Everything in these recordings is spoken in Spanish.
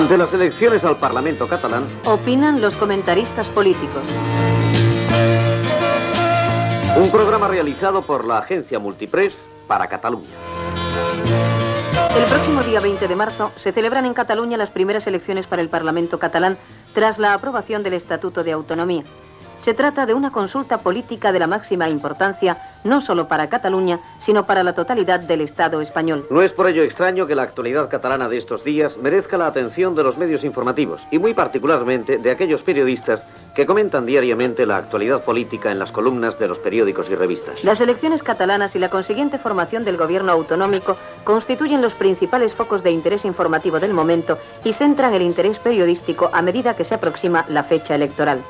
Ante las elecciones al Parlamento catalán, opinan los comentaristas políticos. Un programa realizado por la agencia Multipress para Cataluña. El próximo día 20 de marzo se celebran en Cataluña las primeras elecciones para el Parlamento catalán tras la aprobación del Estatuto de Autonomía. Se trata de una consulta política de la máxima importancia, no solo para Cataluña, sino para la totalidad del Estado español. No es por ello extraño que la actualidad catalana de estos días merezca la atención de los medios informativos y muy particularmente de aquellos periodistas que comentan diariamente la actualidad política en las columnas de los periódicos y revistas. Las elecciones catalanas y la consiguiente formación del gobierno autonómico constituyen los principales focos de interés informativo del momento y centran el interés periodístico a medida que se aproxima la fecha electoral.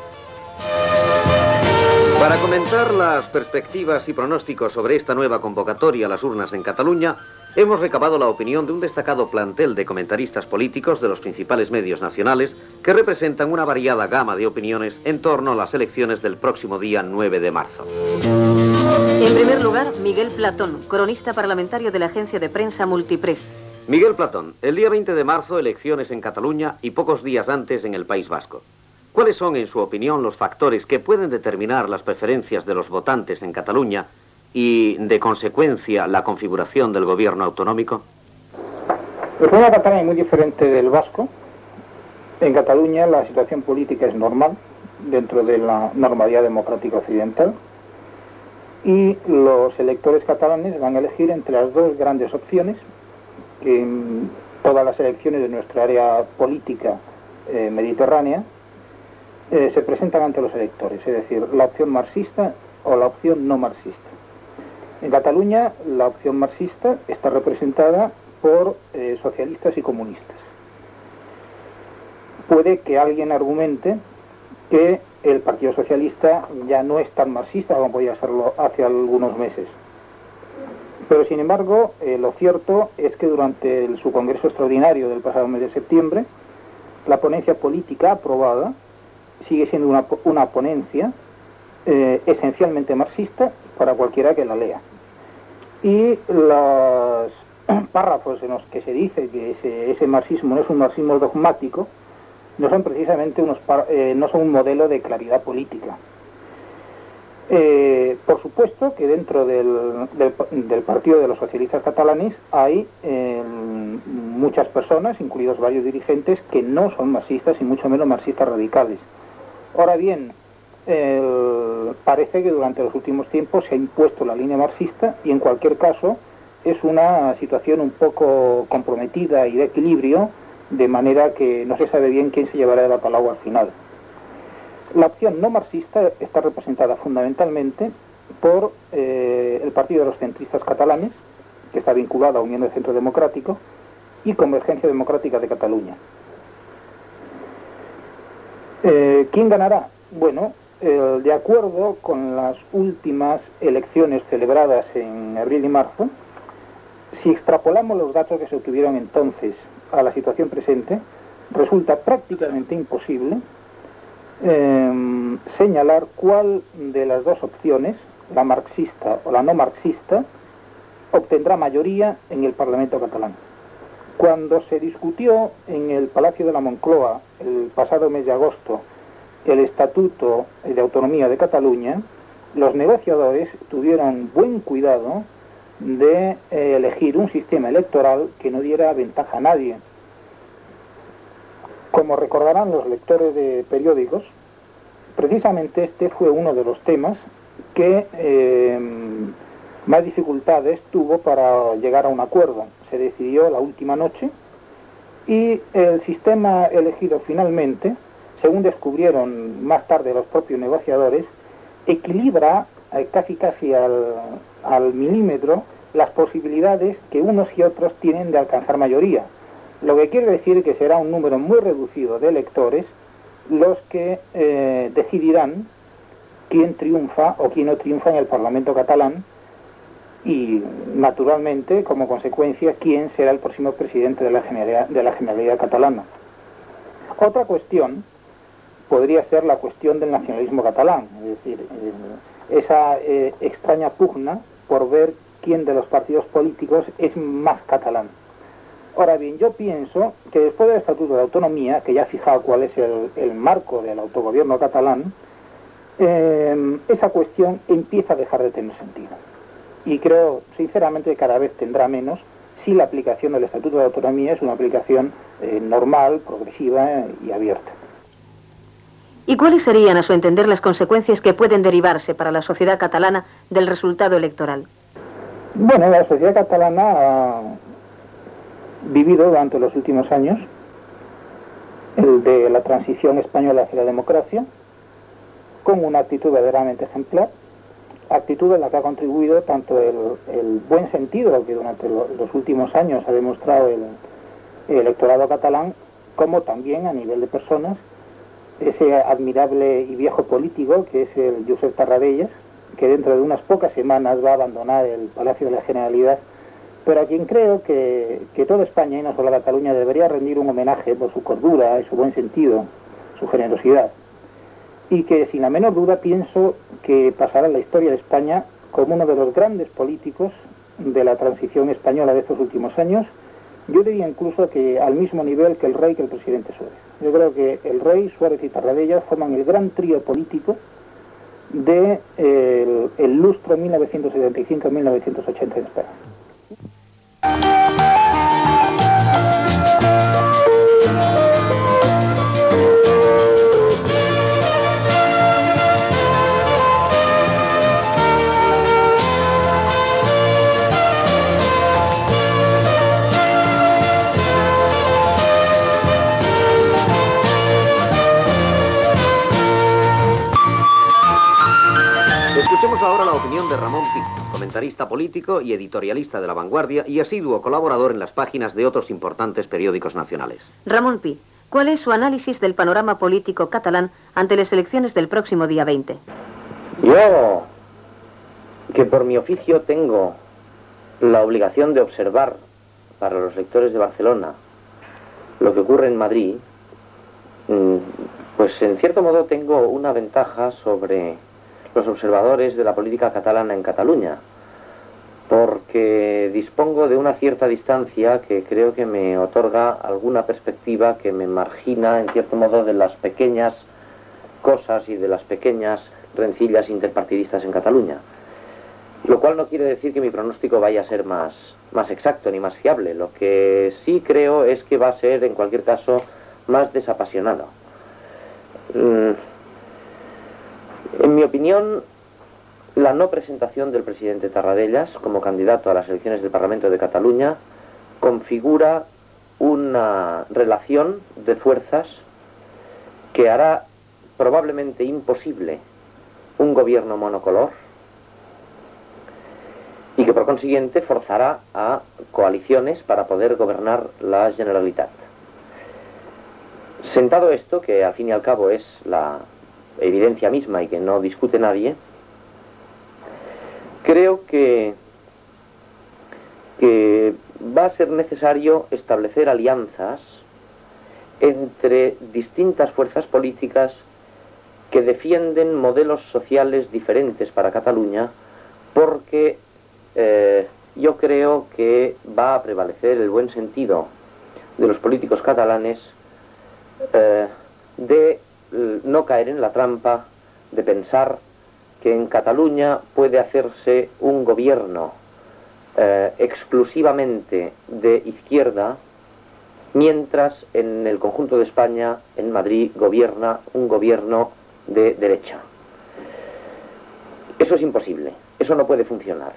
Para comentar las perspectivas y pronósticos sobre esta nueva convocatoria a las urnas en Cataluña, hemos recabado la opinión de un destacado plantel de comentaristas políticos de los principales medios nacionales que representan una variada gama de opiniones en torno a las elecciones del próximo día 9 de marzo. En primer lugar, Miguel Platón, cronista parlamentario de la agencia de prensa Multipress. Miguel Platón, el día 20 de marzo, elecciones en Cataluña y pocos días antes en el País Vasco. ¿Cuáles son, en su opinión, los factores que pueden determinar las preferencias de los votantes en Cataluña y, de consecuencia, la configuración del gobierno autonómico? El problema catalán es muy diferente del vasco. En Cataluña la situación política es normal, dentro de la normalidad democrática occidental, y los electores catalanes van a elegir entre las dos grandes opciones que en todas las elecciones de nuestra área política mediterránea se presentan ante los electores, es decir, la opción marxista o la opción no marxista. En Cataluña la opción marxista está representada por socialistas y comunistas. Puede que alguien argumente que el Partido Socialista ya no es tan marxista como podía serlo hace algunos meses. Pero sin embargo, lo cierto es que durante su congreso extraordinario del pasado mes de septiembre, la ponencia política aprobada sigue siendo una ponencia esencialmente marxista para cualquiera que la lea. Y los párrafos en los que se dice que ese marxismo no es un marxismo dogmático, no son precisamente no son un modelo de claridad política. Por supuesto que dentro del Partido de los Socialistas Catalanes hay muchas personas, incluidos varios dirigentes, que no son marxistas y mucho menos marxistas radicales. Ahora bien, parece que durante los últimos tiempos se ha impuesto la línea marxista y en cualquier caso es una situación un poco comprometida y de equilibrio, de manera que no se sabe bien quién se llevará la palabra al final. La opción no marxista está representada fundamentalmente por el Partido de los Centristas Catalanes, que está vinculado a Unión del Centro Democrático, y Convergencia Democrática de Cataluña. ¿Quién ganará? Bueno, de acuerdo con las últimas elecciones celebradas en abril y marzo, si extrapolamos los datos que se obtuvieron entonces a la situación presente, resulta prácticamente imposible señalar cuál de las dos opciones, la marxista o la no marxista, obtendrá mayoría en el Parlamento catalán. Cuando se discutió en el Palacio de la Moncloa el pasado mes de agosto el Estatuto de Autonomía de Cataluña, los negociadores tuvieron buen cuidado de elegir un sistema electoral que no diera ventaja a nadie. Como recordarán los lectores de periódicos, precisamente este fue uno de los temas que más dificultades tuvo para llegar a un acuerdo. Se decidió la última noche y el sistema elegido finalmente, según descubrieron más tarde los propios negociadores, equilibra casi al milímetro las posibilidades que unos y otros tienen de alcanzar mayoría. Lo que quiere decir que será un número muy reducido de electores los que decidirán quién triunfa o quién no triunfa en el Parlamento catalán y, naturalmente, como consecuencia, quién será el próximo presidente de la Generalidad catalana. Otra cuestión podría ser la cuestión del nacionalismo catalán, es decir, esa extraña pugna por ver quién de los partidos políticos es más catalán. Ahora bien, yo pienso que después del Estatuto de Autonomía, que ya ha fijado cuál es el marco del autogobierno catalán, esa cuestión empieza a dejar de tener sentido. Y creo, sinceramente, que cada vez tendrá menos si la aplicación del Estatuto de Autonomía es una aplicación normal, progresiva y abierta. ¿Y cuáles serían, a su entender, las consecuencias que pueden derivarse para la sociedad catalana del resultado electoral? Bueno, la sociedad catalana ha vivido durante los últimos años el de la transición española hacia la democracia con una actitud verdaderamente ejemplar, actitud en la que ha contribuido tanto el buen sentido que durante los últimos años ha demostrado el electorado catalán, como también a nivel de personas, ese admirable y viejo político que es el Josep Tarradellas, que dentro de unas pocas semanas va a abandonar el Palacio de la Generalidad, pero a quien creo que toda España y no solo Cataluña debería rendir un homenaje por su cordura y su buen sentido, su generosidad, y que sin la menor duda pienso que pasará en la historia de España como uno de los grandes políticos de la transición española de estos últimos años. Yo diría incluso que al mismo nivel que el rey, que el presidente Suárez. Yo creo que el rey, Suárez y Tarradellas forman el gran trío político de el lustro 1975-1980 en España. Escuchemos ahora la opinión de Ramón Pi, comentarista político y editorialista de La Vanguardia y asiduo colaborador en las páginas de otros importantes periódicos nacionales. Ramón Pi, ¿cuál es su análisis del panorama político catalán ante las elecciones del próximo día 20? Yo, que por mi oficio tengo la obligación de observar para los lectores de Barcelona lo que ocurre en Madrid, pues en cierto modo tengo una ventaja sobre los observadores de la política catalana en Cataluña, porque dispongo de una cierta distancia que creo que me otorga alguna perspectiva que me margina en cierto modo de las pequeñas cosas y de las pequeñas rencillas interpartidistas en Cataluña, lo cual no quiere decir que mi pronóstico vaya a ser más exacto ni más fiable. Lo que sí creo es que va a ser en cualquier caso más desapasionado. En mi opinión, la no presentación del presidente Tarradellas como candidato a las elecciones del Parlamento de Cataluña configura una relación de fuerzas que hará probablemente imposible un gobierno monocolor y que por consiguiente forzará a coaliciones para poder gobernar la Generalitat. Sentado esto, que al fin y al cabo es la evidencia misma y que no discute nadie, creo que va a ser necesario establecer alianzas entre distintas fuerzas políticas que defienden modelos sociales diferentes para Cataluña, porque yo creo que va a prevalecer el buen sentido de los políticos catalanes de no caer en la trampa de pensar que en Cataluña puede hacerse un gobierno exclusivamente de izquierda, mientras en el conjunto de España, en Madrid, gobierna un gobierno de derecha. Eso es imposible, eso no puede funcionar.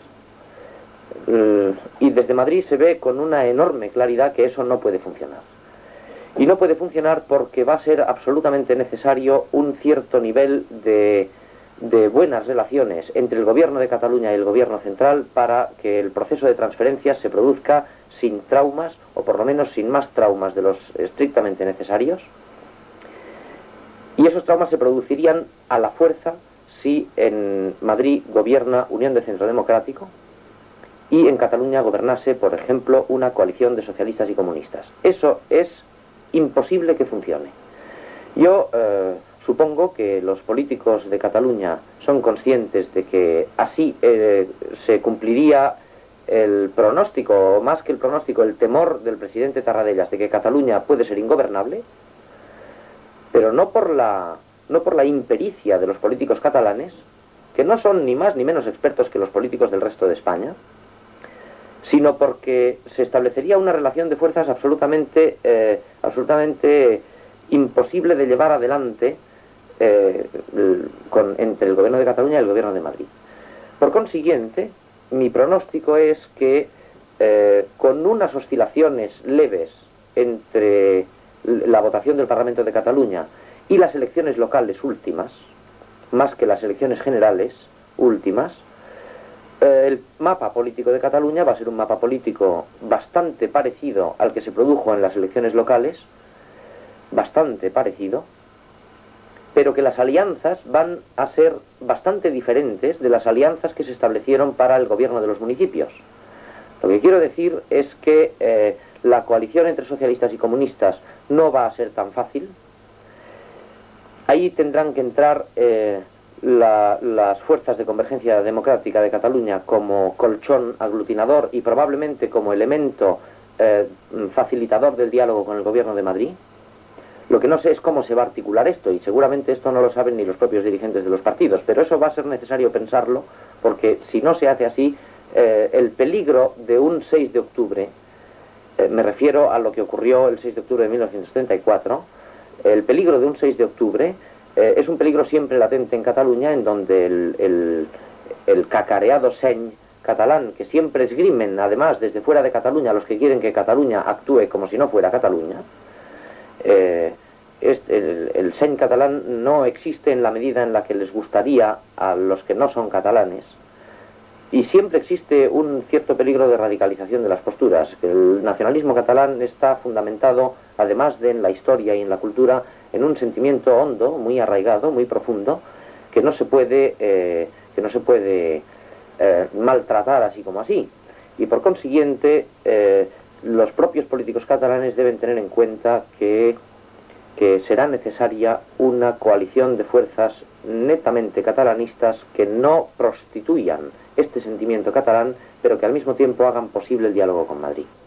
Y desde Madrid se ve con una enorme claridad que eso no puede funcionar. Y no puede funcionar porque va a ser absolutamente necesario un cierto nivel de buenas relaciones entre el gobierno de Cataluña y el gobierno central para que el proceso de transferencia se produzca sin traumas, o por lo menos sin más traumas de los estrictamente necesarios. Y esos traumas se producirían a la fuerza si en Madrid gobierna Unión de Centro Democrático y en Cataluña gobernase, por ejemplo, una coalición de socialistas y comunistas. Eso es imposible que funcione. Yo supongo que los políticos de Cataluña son conscientes de que así se cumpliría el pronóstico, o más que el pronóstico, el temor del presidente Tarradellas de que Cataluña puede ser ingobernable, pero no por la impericia de los políticos catalanes, que no son ni más ni menos expertos que los políticos del resto de España, sino porque se establecería una relación de fuerzas absolutamente imposible de llevar adelante entre el gobierno de Cataluña y el gobierno de Madrid. Por consiguiente, mi pronóstico es que con unas oscilaciones leves entre la votación del Parlamento de Cataluña y las elecciones locales últimas, más que las elecciones generales últimas, el mapa político de Cataluña va a ser un mapa político bastante parecido al que se produjo en las elecciones locales, bastante parecido, pero que las alianzas van a ser bastante diferentes de las alianzas que se establecieron para el gobierno de los municipios. Lo que quiero decir es que la coalición entre socialistas y comunistas no va a ser tan fácil. Ahí tendrán que entrar las fuerzas de convergencia democrática de Cataluña como colchón aglutinador y probablemente como elemento facilitador del diálogo con el gobierno de Madrid. Lo que no sé es cómo se va a articular esto, y seguramente esto no lo saben ni los propios dirigentes de los partidos, pero eso va a ser necesario pensarlo, porque si no se hace así, el peligro de un 6 de octubre, me refiero a lo que ocurrió el 6 de octubre de 1934, el peligro de un 6 de octubre es un peligro siempre latente en Cataluña, en donde el cacareado seny catalán, que siempre esgrimen, además, desde fuera de Cataluña, los que quieren que Cataluña actúe como si no fuera Cataluña, el seny catalán no existe en la medida en la que les gustaría a los que no son catalanes, y siempre existe un cierto peligro de radicalización de las posturas. El nacionalismo catalán está fundamentado, además de en la historia y en la cultura, en un sentimiento hondo, muy arraigado, muy profundo, que no se puede maltratar así como así. Y por consiguiente, los propios políticos catalanes deben tener en cuenta que será necesaria una coalición de fuerzas netamente catalanistas que no prostituyan este sentimiento catalán, pero que al mismo tiempo hagan posible el diálogo con Madrid.